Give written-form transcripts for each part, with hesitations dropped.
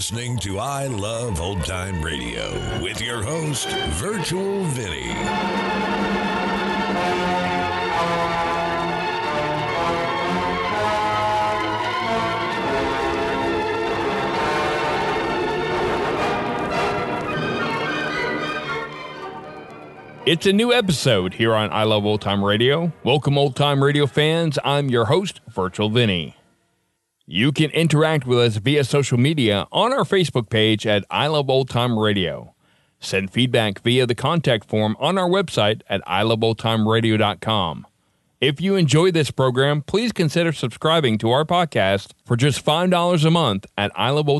listening to I Love Old Time Radio with your host, Virtual Vinny. It's a new episode here on I Love Old Time Radio. Welcome, Old Time Radio fans. I'm your host, Virtual Vinny. You can interact with us via social media on our Facebook page at I Love Old Time Radio. Send feedback via the contact form on our website at iloveoldtimeradio.com. If you enjoy this program, please consider subscribing to our podcast for just $5 a month at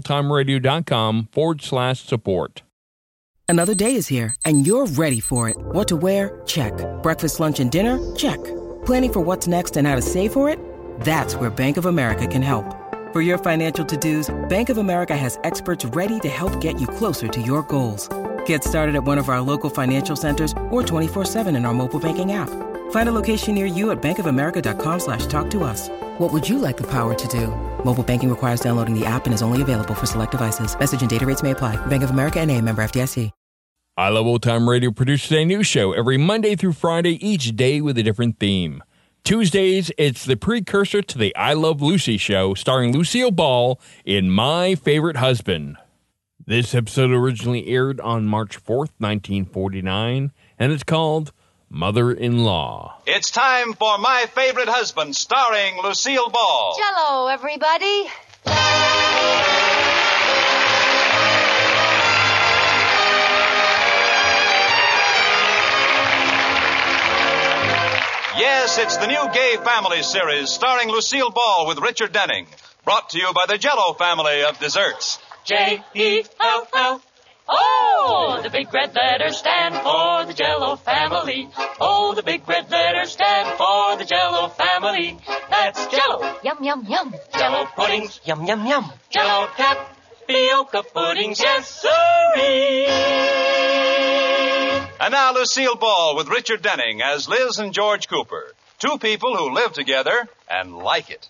iloveoldtimeradio.com/support. Another day is here, and you're ready for it. What to wear? Check. Breakfast, lunch, and dinner? Check. Planning for what's next and how to save for it? That's where Bank of America can help. For your financial to-dos, Bank of America has experts ready to help get you closer to your goals. Get started at one of our local financial centers or 24/7 in our mobile banking app. Find a location near you at bankofamerica.com/talktous. What would you like the power to do? Mobile banking requires downloading the app and is only available for select devices. Message and data rates may apply. Bank of America N.A., member FDIC. I Love Old Time Radio produces a new show every Monday through Friday, each day with a different theme. Tuesdays, it's the precursor to the I Love Lucy show, starring Lucille Ball in My Favorite Husband. This episode originally aired on March 4th, 1949, and it's called Mother-in-Law. It's time for My Favorite Husband, starring Lucille Ball. Jello, everybody. Yes, it's the new Gay Family series starring Lucille Ball with Richard Denning. Brought to you by the Jello family of desserts. J-E-L-L. Oh, the big red letters stand for the Jello family. Oh, the big red letters stand for the Jello family. That's Jello. Yum, yum, yum. Jello puddings. Yum, yum, yum. Jello tapioca puddings. Yes, sirree. And now Lucille Ball with Richard Denning as Liz and George Cooper. Two people who live together and like it.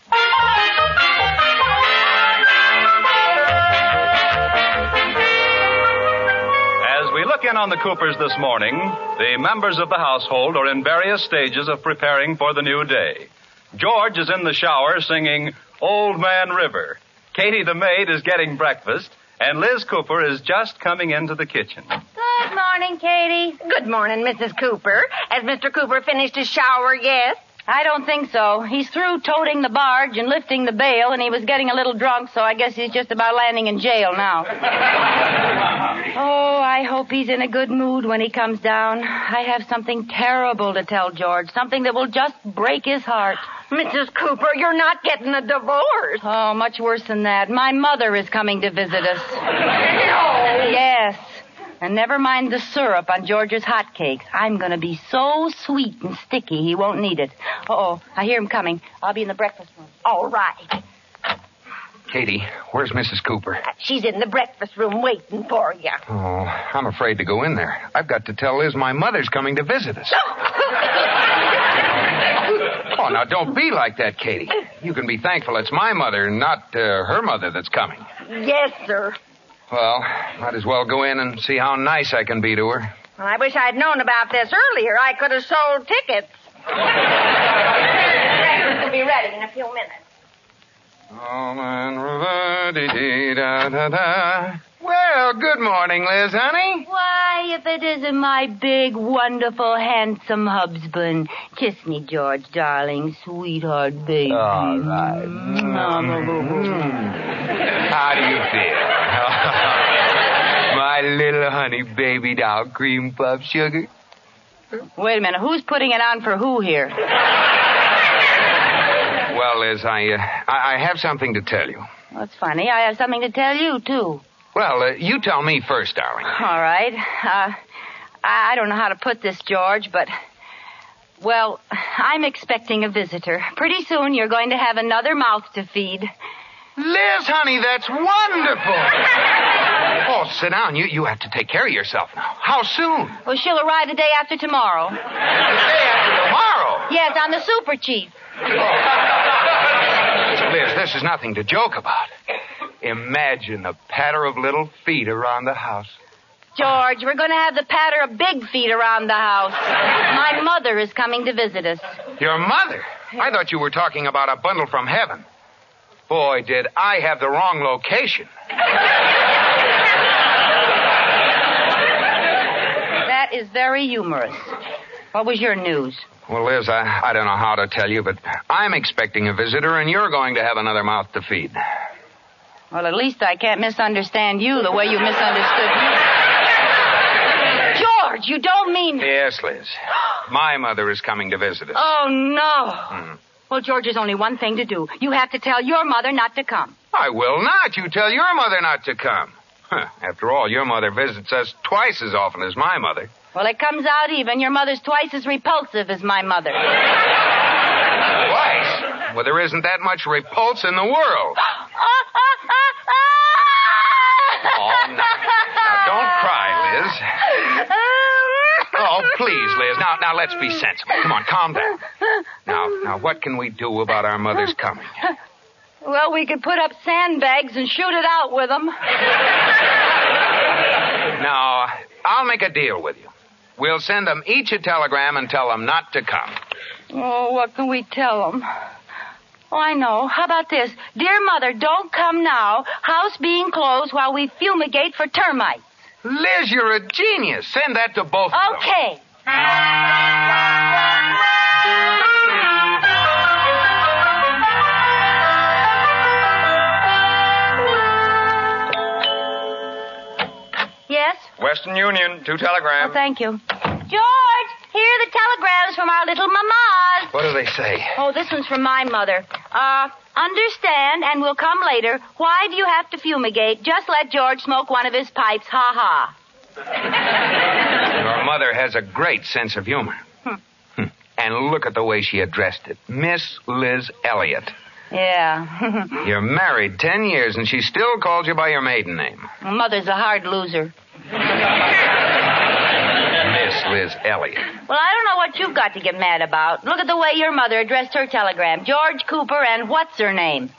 As we look in on the Coopers this morning, the members of the household are in various stages of preparing for the new day. George is in the shower singing Old Man River. Katie the maid is getting breakfast, and Liz Cooper is just coming into the kitchen. Good morning, Katie. Good morning, Mrs. Cooper. Has Mr. Cooper finished his shower yet? I don't think so. He's through toting the barge and lifting the bale, and he was getting a little drunk, so I guess he's just about landing in jail now. Oh, I hope he's in a good mood when he comes down. I have something terrible to tell George, something that will just break his heart. Mrs. Cooper, you're not getting a divorce. Oh, much worse than that. My mother is coming to visit us. No. Yes. And never mind the syrup on George's hotcakes. I'm going to be so sweet and sticky he won't need it. Uh-oh, I hear him coming. I'll be in the breakfast room. All right. Katie, where's Mrs. Cooper? She's in the breakfast room waiting for you. Oh, I'm afraid to go in there. I've got to tell Liz my mother's coming to visit us. Oh, now don't be like that, Katie. You can be thankful it's my mother, not her mother that's coming. Yes, sir. Well, might as well go in and see how nice I can be to her. Well, I wish I'd known about this earlier. I could have sold tickets. Breakfast will be ready in a few minutes. Oh, man, da-da-da. Well, good morning, Liz, honey. Why, if it isn't my big, wonderful, handsome husband. Kiss me, George, darling, sweetheart, baby. All right. How do you feel? My little honey baby doll, cream puff sugar. Wait a minute, who's putting it on for who here? Well, Liz, I have something to tell you. That's funny. I have something to tell you, too. Well, you tell me first, darling. All right. I don't know how to put this, George, but, well, I'm expecting a visitor. Pretty soon you're going to have another mouth to feed. Liz, honey, that's wonderful. Oh, sit down. You have to take care of yourself now. How soon? Well, she'll arrive the day after tomorrow. The day after tomorrow? Yes, on the Super Chief. Liz, this is nothing to joke about. Imagine a patter of little feet around the house. George, we're going to have the patter of big feet around the house. My mother is coming to visit us. Your mother? I thought you were talking about a bundle from heaven. Boy, did I have the wrong location. That is very humorous. What was your news? Well, Liz, I don't know how to tell you, but I'm expecting a visitor, and you're going to have another mouth to feed. Well, at least I can't misunderstand you the way you misunderstood me. George, you don't mean... Yes, Liz. My mother is coming to visit us. Oh, no. Well, George, there's only one thing to do. You have to tell your mother not to come. I will not. You tell your mother not to come. After all, your mother visits us twice as often as my mother. Well, it comes out even. Your mother's twice as repulsive as my mother. Twice? Well, there isn't that much repulse in the world. Oh, no. Now, don't cry, Liz. Oh, please, Liz. Now, let's be sensible. Come on, calm down. Now, what can we do about our mother's coming? Well, we could put up sandbags and shoot it out with them. Now, I'll make a deal with you. We'll send them each a telegram and tell them not to come. Oh, what can we tell them? Oh, I know. How about this? Dear Mother, don't come now. House being closed while we fumigate for termites. Liz, you're a genius. Send that to both of them. Okay. Yes? Western Union, 2 telegrams. Oh, thank you. George, here are the telegrams from our little mamas. What do they say? Oh, this one's from my mother. Understand and will come later. Why do you have to fumigate? Just let George smoke one of his pipes. Ha ha. Your mother has a great sense of humor. And look at the way she addressed it. Miss Liz Elliott. Yeah. You're married 10 years, and she still calls you by your maiden name. Mother's a hard loser. Miss Liz Elliott. Well, I don't know what you've got to get mad about. Look at the way your mother addressed her telegram. George Cooper and what's her name?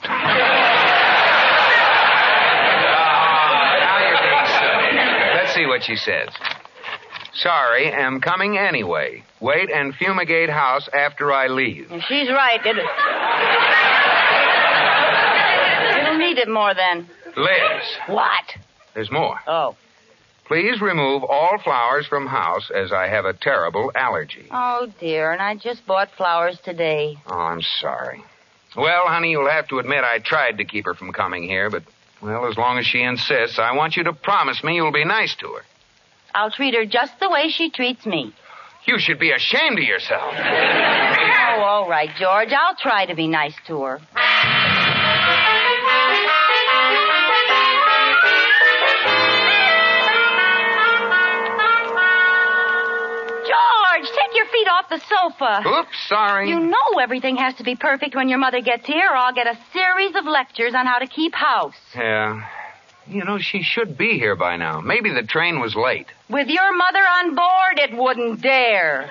Now you're being silly. Let's see what she says. Sorry, am coming anyway. Wait and fumigate house after I leave. She's right. It'll need it more then. Liz. What? There's more. Oh. Please remove all flowers from house as I have a terrible allergy. Oh, dear, and I just bought flowers today. Oh, I'm sorry. Well, honey, you'll have to admit I tried to keep her from coming here, but, well, as long as she insists, I want you to promise me you'll be nice to her. I'll treat her just the way she treats me. You should be ashamed of yourself. Oh, all right, George. I'll try to be nice to her. George, take your feet off the sofa. Oops, sorry. You know everything has to be perfect when your mother gets here, or I'll get a series of lectures on how to keep house. Yeah. You know, she should be here by now. Maybe the train was late. With your mother on board, it wouldn't dare.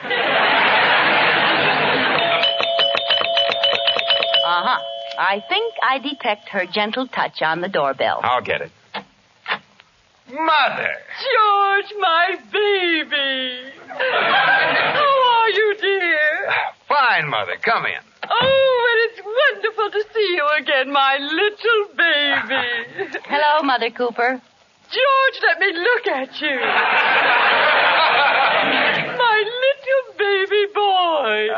Uh-huh. I think I detect her gentle touch on the doorbell. I'll get it. Mother! George, my baby. How are you, dear? Fine, Mother. Come in. Oh, and it's wonderful to see you again, my little baby. Hello, Mother Cooper. George, let me look at you. My little baby boy.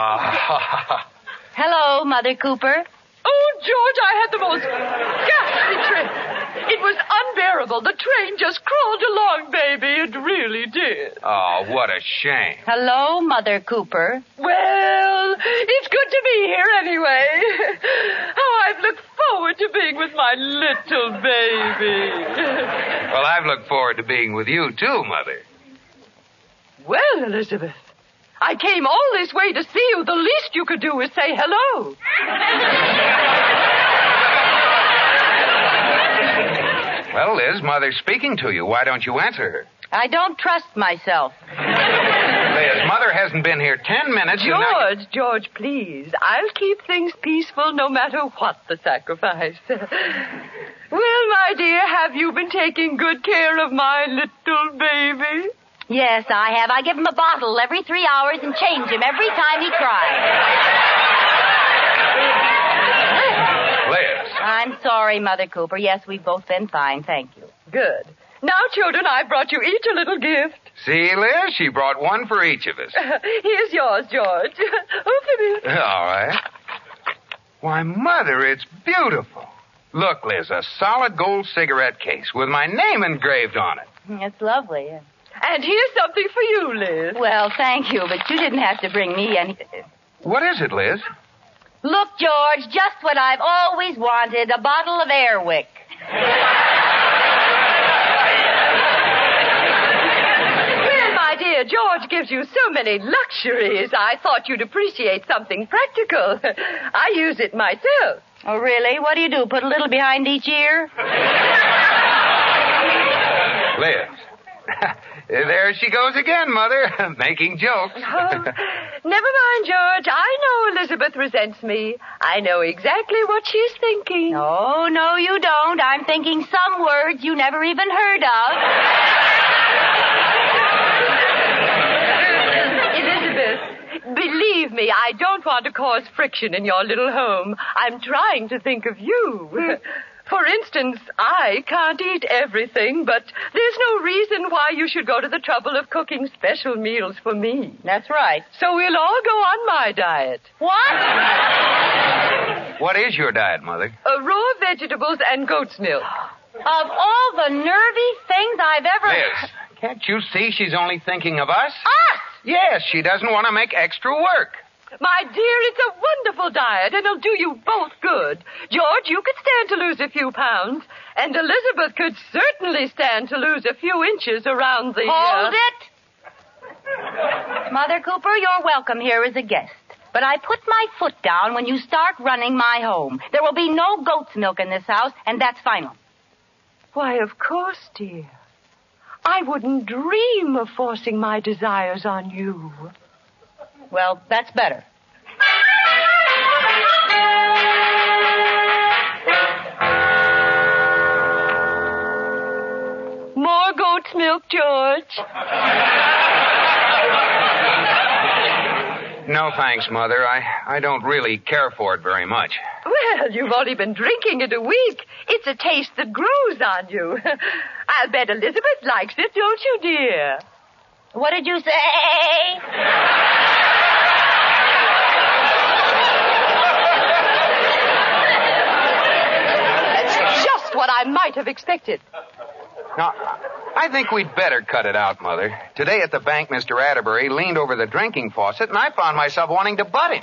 Hello, Mother Cooper. Oh, George, I had the most ghastly trip. It was unbearable. The train just crawled along, baby. It really did. Oh, what a shame. Hello, Mother Cooper. Well, it's good to be here anyway. How I've looked forward to being with my little baby. Well, I've looked forward to being with you, too, Mother. Well, Elizabeth, I came all this way to see you. The least you could do is say hello. Well, Liz, Mother's speaking to you. Why don't you answer her? I don't trust myself. Liz, Mother hasn't been here 10 minutes. George, please. I'll keep things peaceful no matter what the sacrifice. Well, my dear, have you been taking good care of my little baby? Yes, I have. I give him a bottle every 3 hours and change him every time he cries. Liz. I'm sorry, Mother Cooper. Yes, we've both been fine, thank you. Good. Now, children, I've brought you each a little gift. See, Liz, she brought one for each of us. Here's yours, George. Open it. All right. Why, Mother, it's beautiful. Look, Liz, a solid gold cigarette case with my name engraved on it. It's lovely. And here's something for you, Liz. Well, thank you, but you didn't have to bring me anything. What is it, Liz? Look, George, just what I've always wanted, a bottle of Airwick. Well, my dear, George gives you so many luxuries. I thought you'd appreciate something practical. I use it myself. Oh, really? What do? Put a little behind each ear? Liz. There she goes again, Mother, making jokes. Oh, never mind, George. I know Elizabeth resents me. I know exactly what she's thinking. Oh, no, you don't. I'm thinking some words you never even heard of. Elizabeth, believe me, I don't want to cause friction in your little home. I'm trying to think of you. For instance, I can't eat everything, but there's no reason why you should go to the trouble of cooking special meals for me. That's right. So we'll all go on my diet. What? What is your diet, Mother? Raw vegetables and goat's milk. Of all the nervy things I've ever... Liz, can't you see she's only thinking of us? Us? Yes, she doesn't want to make extra work. My dear, it's a wonderful diet, and it'll do you both good. George, you could stand to lose a few pounds, and Elizabeth could certainly stand to lose a few inches around the... Hold it! Mother Cooper, you're welcome here as a guest. But I put my foot down when you start running my home. There will be no goat's milk in this house, and that's final. Why, of course, dear. I wouldn't dream of forcing my desires on you. Well, that's better. More goat's milk, George. No, thanks, Mother. I don't really care for it very much. Well, you've only been drinking it a week. It's a taste that grows on you. I'll bet Elizabeth likes it, don't you, dear? What did you say? That's just what I might have expected. Now, I think we'd better cut it out, Mother. Today at the bank, Mr. Atterbury leaned over the drinking faucet, and I found myself wanting to butt him.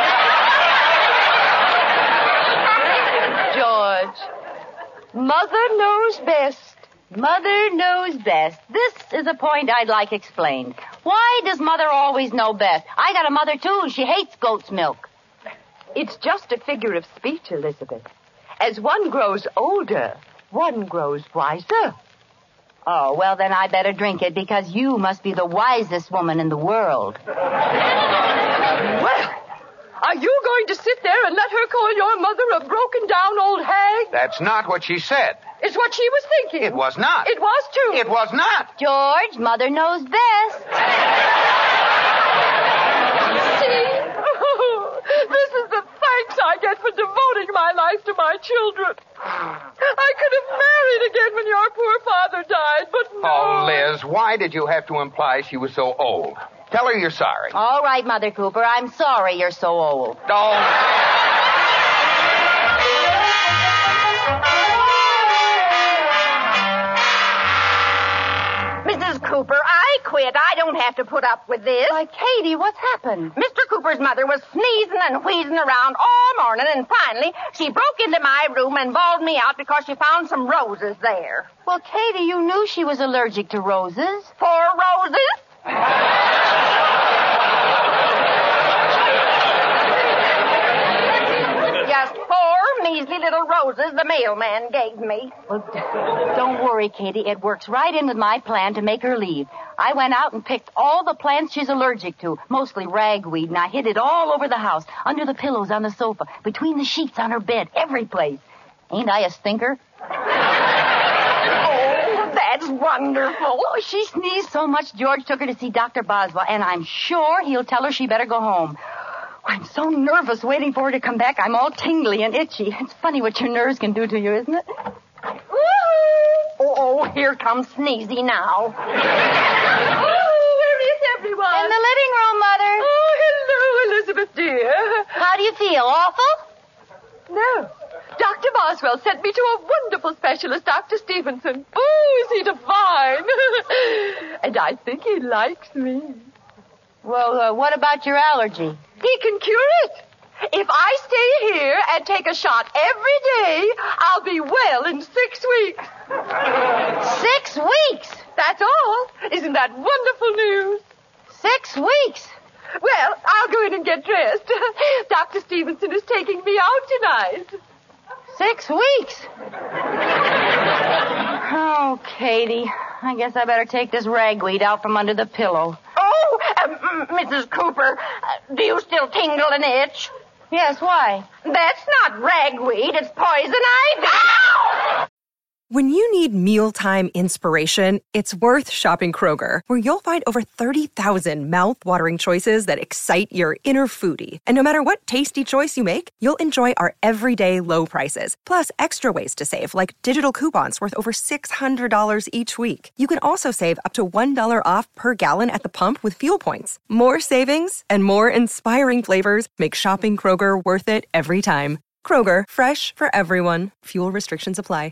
George, Mother knows best. Mother knows best. This is a point I'd like explained. Why does Mother always know best? I got a mother, too. She hates goat's milk. It's just a figure of speech, Elizabeth. As one grows older, one grows wiser. Oh, well, then I better drink it because you must be the wisest woman in the world. Well, are you going to sit there and let her call your mother a broken-down old hag? That's not what she said. It's what she was thinking. It was not. It was, too. It was not. George, Mother knows best. See? Oh, this is the thanks I get for devoting my life to my children. I could have married again when your poor father died, but no. Oh, Liz, why did you have to imply she was so old? Tell her you're sorry. All right, Mother Cooper, I'm sorry you're so old. Oh. Mrs. Cooper, I quit. I don't have to put up with this. Why, Katie, what's happened? Mr. Cooper's mother was sneezing and wheezing around all morning, and finally she broke into my room and bawled me out because she found some roses there. Well, Katie, you knew she was allergic to roses. 4 roses? Just 4 measly little roses the mailman gave me. Well, don't worry, Katie. It works right in with my plan to make her leave. I went out and picked all the plants she's allergic to, mostly ragweed, and I hid it all over the house, under the pillows on the sofa, between the sheets on her bed, every place. Ain't I a stinker? Oh, that's wonderful. Oh, she sneezed so much George took her to see Dr. Boswell, and I'm sure he'll tell her she better go home. I'm so nervous waiting for her to come back. I'm all tingly and itchy. It's funny what your nerves can do to you, isn't it? Oh, here comes Sneezy now. Where is everyone? In the living room, Mother. Oh, hello, Elizabeth, dear. How do you feel? Awful? No. Dr. Boswell sent me to a wonderful specialist, Dr. Stevenson. Oh, is he divine? And I think he likes me. Well, what about your allergy? He can cure it. If I stay here and take a shot every day, I'll be well in 6 weeks. 6 weeks? That's all. Isn't that wonderful news? 6 weeks? Well, I'll go in and get dressed. Dr. Stevenson is taking me out tonight. 6 weeks? Oh, Katie, I guess I better take this ragweed out from under the pillow. Oh, Mrs. Cooper, do you still tingle and itch? Yes, why? That's not ragweed, it's poison ivy. Ow! When you need mealtime inspiration, it's worth shopping Kroger, where you'll find over 30,000 mouth-watering choices that excite your inner foodie. And no matter what tasty choice you make, you'll enjoy our everyday low prices, plus extra ways to save, like digital coupons worth over $600 each week. You can also save up to $1 off per gallon at the pump with fuel points. More savings and more inspiring flavors make shopping Kroger worth it every time. Kroger, fresh for everyone. Fuel restrictions apply.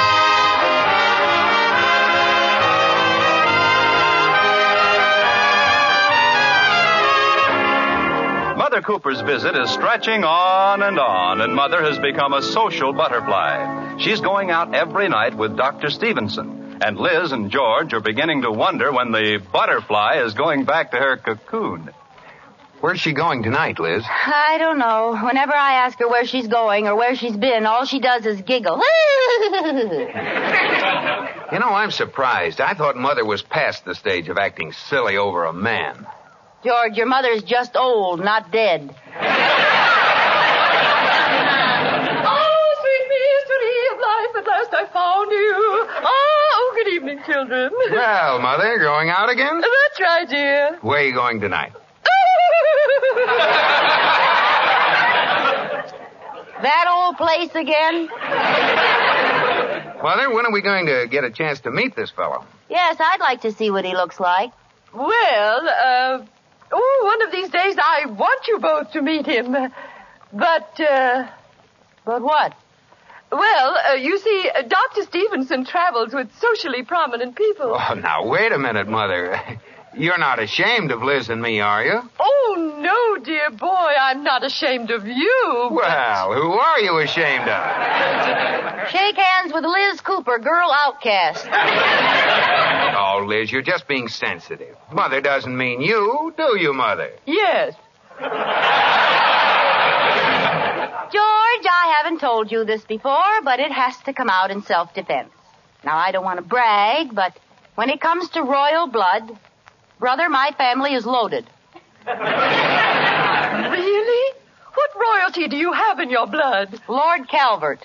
Mother Cooper's visit is stretching on, and Mother has become a social butterfly. She's going out every night with Dr. Stevenson, and Liz and George are beginning to wonder when the butterfly is going back to her cocoon. Where's she going tonight, Liz? I don't know. Whenever I ask her where she's going or where she's been, all she does is giggle. You know, I'm surprised. I thought Mother was past the stage of acting silly over a man. George, your mother's just old, not dead. Oh, sweet mystery of life, at last I found you. Oh, good evening, children. Well, Mother, going out again? That's right, dear. Where are you going tonight? That old place again? Mother, when are we going to get a chance to meet this fellow? Yes, I'd like to see what he looks like. Well, one of these days I want you both to meet him. But what? Well, you see, Dr. Stevenson travels with socially prominent people. Oh, now, wait a minute, Mother. You're not ashamed of Liz and me, are you? Oh, no, dear boy, I'm not ashamed of you. Well, who are you ashamed of? Shake hands with Liz Cooper, girl outcast. Oh, Liz, you're just being sensitive. Mother doesn't mean you, do you, Mother? Yes. George, I haven't told you this before, but it has to come out in self-defense. Now, I don't want to brag, but when it comes to royal blood, brother, my family is loaded. Really? What royalty do you have in your blood? Lord Calvert.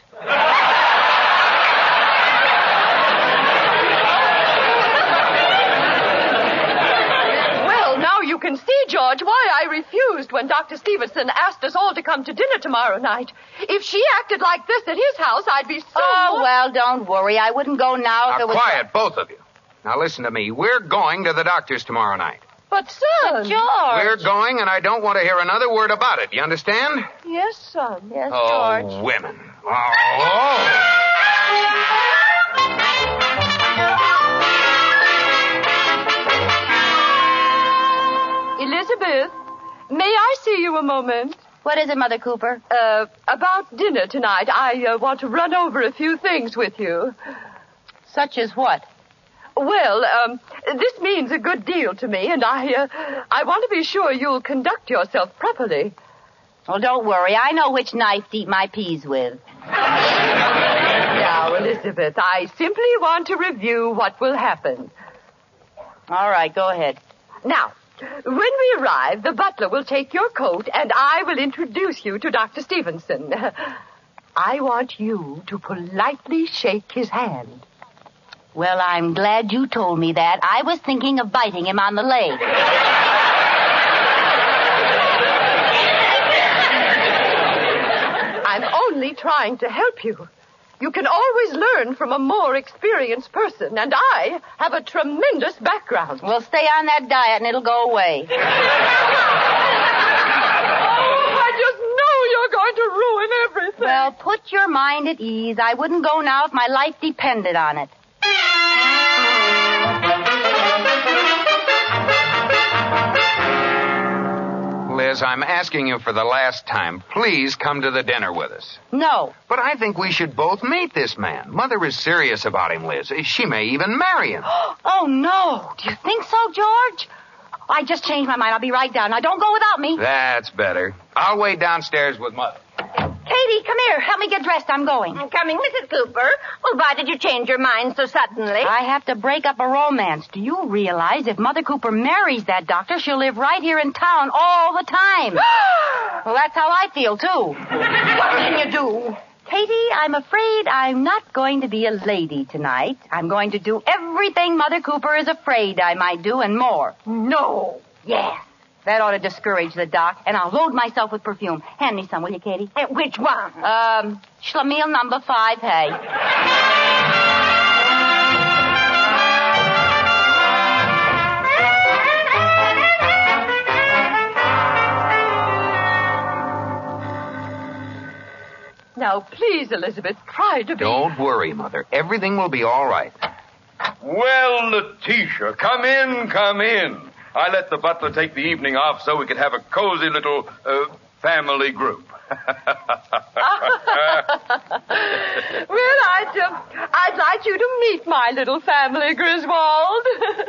Well, now you can see, George, why I refused when Dr. Stevenson asked us all to come to dinner tomorrow night. If she acted like this at his house, I'd be so... Oh, well, don't worry. I wouldn't go now if Now, it was... quiet, both of you. Now, listen to me. We're going to the doctor's tomorrow night. But, son... George... We're going, and I don't want to hear another word about it. You understand? Yes, son. Yes, Oh, George. women. Oh. Elizabeth, may I see you a moment? What is it, Mother Cooper? About dinner tonight. I want to run over a few things with you. Such as what? Well, this means a good deal to me, and I want to be sure you'll conduct yourself properly. Well, don't worry. I know which knife to eat my peas with. Now, Elizabeth, I simply want to review what will happen. All right, go ahead. Now, when we arrive, the butler will take your coat, and I will introduce you to Dr. Stevenson. I want you to politely shake his hand. Well, I'm glad you told me that. I was thinking of biting him on the leg. I'm only trying to help you. You can always learn from a more experienced person, and I have a tremendous background. Well, stay on that diet and it'll go away. I just know you're going to ruin everything. Well, put your mind at ease. I wouldn't go now if my life depended on it. Liz, I'm asking you for the last time. Please come to the dinner with us. No. But I think we should both meet this man. Mother is serious about him, Liz. She may even marry him. Oh, no. Do you think so, George? I just changed my mind. I'll be right down. Now, don't go without me. That's better. I'll wait downstairs with Mother. Katie, come here. Help me get dressed. I'm going. I'm coming, Mrs. Cooper. Well, why did you change your mind so suddenly? I have to break up a romance. Do you realize if Mother Cooper marries that doctor, she'll live right here in town all the time? Well, that's how I feel, too. What can you do? Katie, I'm afraid I'm not going to be a lady tonight. I'm going to do everything Mother Cooper is afraid I might do and more. No. Yes. That ought to discourage the doc, and I'll load myself with perfume. Hand me some, will you, Katie? Which one? Schlemiel number 5, hey. Now, please, Elizabeth, try to be... Don't worry, Mother. Everything will be all right. Well, Letitia, come in, come in. I let the butler take the evening off so we could have a cozy little family group. Well, I'd like you to meet my little family, Griswold.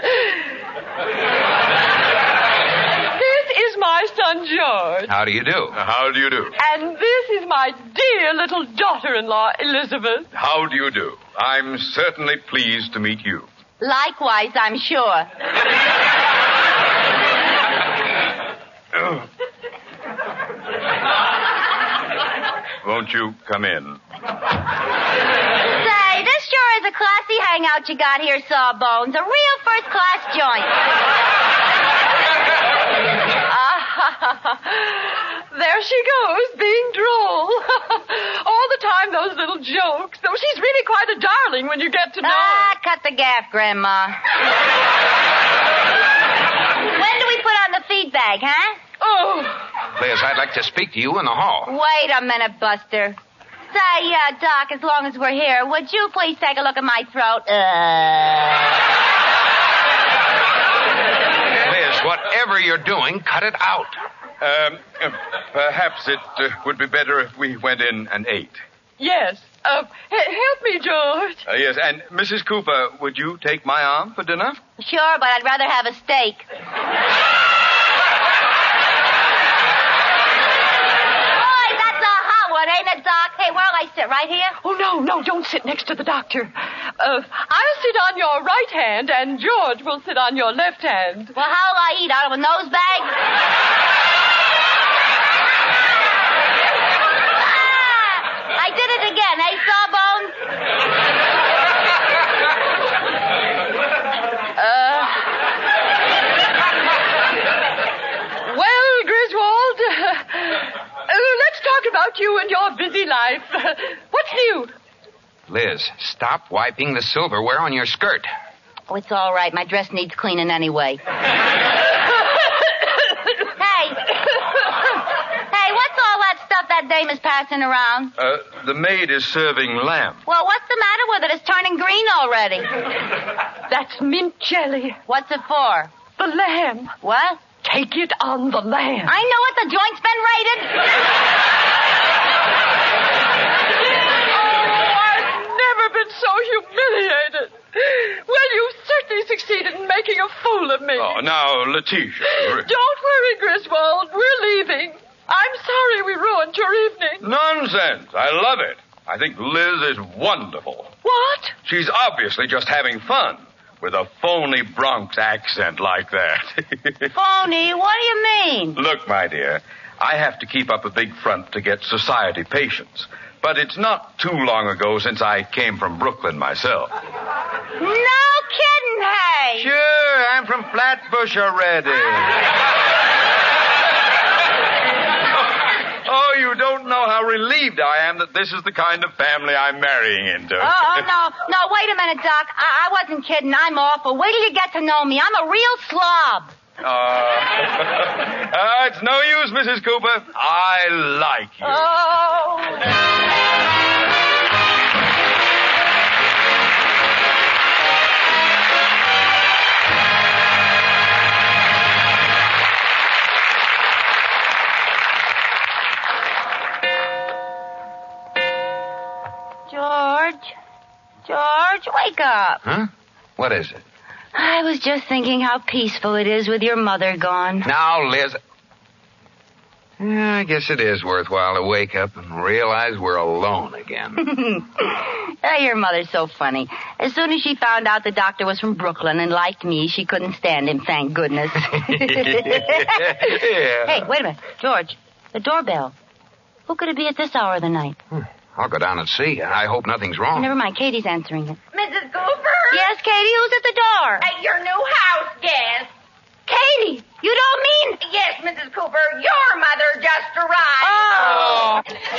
This is my son, George. How do you do? How do you do? And this is my dear little daughter-in-law, Elizabeth. How do you do? I'm certainly pleased to meet you. Likewise, I'm sure. Won't you come in? Say, this sure is a classy hangout you got here, Sawbones. A real first-class joint. There she goes, being droll. All the time, those little jokes. Though she's really quite a darling when you get to know her. Cut the gaff, Grandma. When do we put on the feed bag, huh? Oh. Liz, I'd like to speak to you in the hall. Wait a minute, Buster. Say, Doc, as long as we're here, would you please take a look at my throat? Liz, whatever you're doing, cut it out. Perhaps it would be better if we went in and ate. Yes. Help me, George. Yes, and Mrs. Cooper, would you take my arm for dinner? Sure, but I'd rather have a steak. Ain't it, Doc? Hey, where'll I sit? Right here? Oh, no, don't sit next to the doctor. I'll sit on your right hand, and George will sit on your left hand. Well, how'll I eat? Out of a nose bag? I did it again, eh, Sawbones? Well, Griswold, let's talk about you and your busy life. What's new? Liz, stop wiping the silverware on your skirt. Oh, it's all right. My dress needs cleaning anyway. Hey, what's all that stuff that dame is passing around? The maid is serving lamb. Well, what's the matter with it? It's turning green already. That's mint jelly. What's it for? The lamb. What? Take it on the lamb. I know it. The joint's been raided. I've never been so humiliated. Well, you certainly succeeded in making a fool of me. Oh, now, Letitia. Don't worry, Griswold. We're leaving. I'm sorry we ruined your evening. Nonsense. I love it. I think Liz is wonderful. What? She's obviously just having fun with a phony Bronx accent like that. Phony? What do you mean? Look, my dear, I have to keep up a big front to get society patients. But it's not too long ago since I came from Brooklyn myself. No kidding, hey. Sure, I'm from Flatbush already. Oh, you don't know how relieved I am that this is the kind of family I'm marrying into. No, wait a minute, Doc. I wasn't kidding. I'm awful. Wait till you get to know me. I'm a real slob. It's no use, Mrs. Cooper. I like you. George, wake up. Huh? What is it? I was just thinking how peaceful it is with your mother gone. Now, Liz. Yeah, I guess it is worthwhile to wake up and realize we're alone again. Your mother's so funny. As soon as she found out the doctor was from Brooklyn and liked me, she couldn't stand him, thank goodness. Yeah. Hey, wait a minute. George, the doorbell. Who could it be at this hour of the night? I'll go down and see. I hope nothing's wrong. Never mind. Katie's answering it. Mrs. Cooper? Yes, Katie? Who's at the door? Your new house guest. Katie! You don't mean... Yes, Mrs. Cooper. Your mother just arrived. Oh!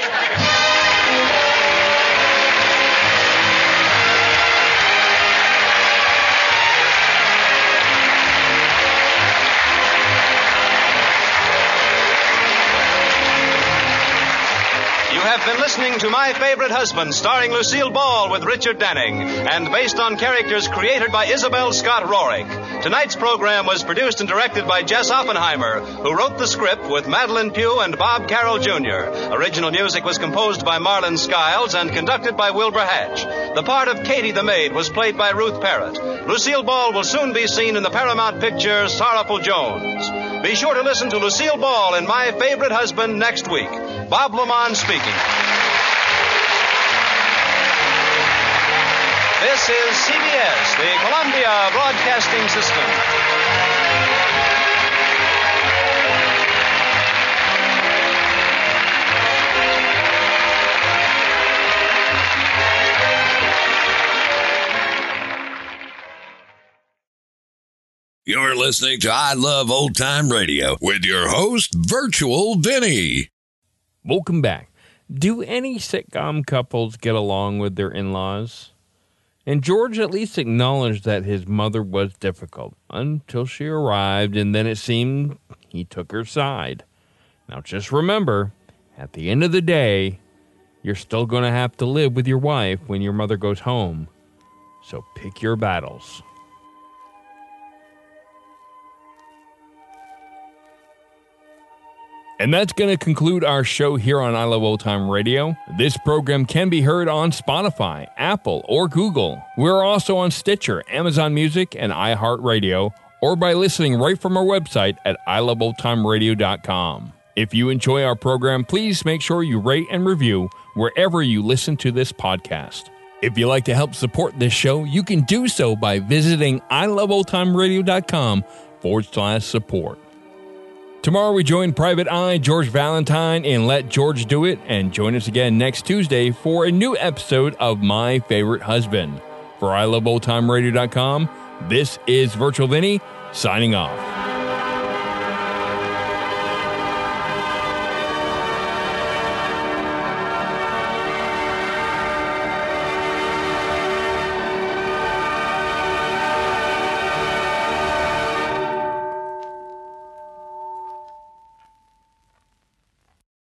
You have been listening to My Favorite Husband, starring Lucille Ball with Richard Denning, and based on characters created by Isabel Scott Rorick. Tonight's program was produced and directed by Jess Oppenheimer, who wrote the script with Madeline Pugh and Bob Carroll Jr. Original music was composed by Marlon Skiles and conducted by Wilbur Hatch. The part of Katie the maid was played by Ruth Parrott. Lucille Ball will soon be seen in the Paramount picture Sorrowful Jones. Be sure to listen to Lucille Ball in My Favorite Husband next week. Bob Lamont speaking. This is CBS, the Columbia Broadcasting System. You're listening to I Love Old Time Radio with your host, Virtual Vinny. Welcome back. Do any sitcom couples get along with their in-laws? And George at least acknowledged that his mother was difficult until she arrived, and then it seemed he took her side. Now just remember, at the end of the day, you're still going to have to live with your wife when your mother goes home. So pick your battles. And that's going to conclude our show here on I Love Old Time Radio. This program can be heard on Spotify, Apple, or Google. We're also on Stitcher, Amazon Music, and iHeartRadio, or by listening right from our website at iloveoldtimeradio.com. If you enjoy our program, please make sure you rate and review wherever you listen to this podcast. If you'd like to help support this show, you can do so by visiting iloveoldtimeradio.com/support. Tomorrow we join Private Eye, George Valentine, in Let George Do It, and join us again next Tuesday for a new episode of My Favorite Husband. For iloveoldtimeradio.com, this is Virtual Vinny, signing off.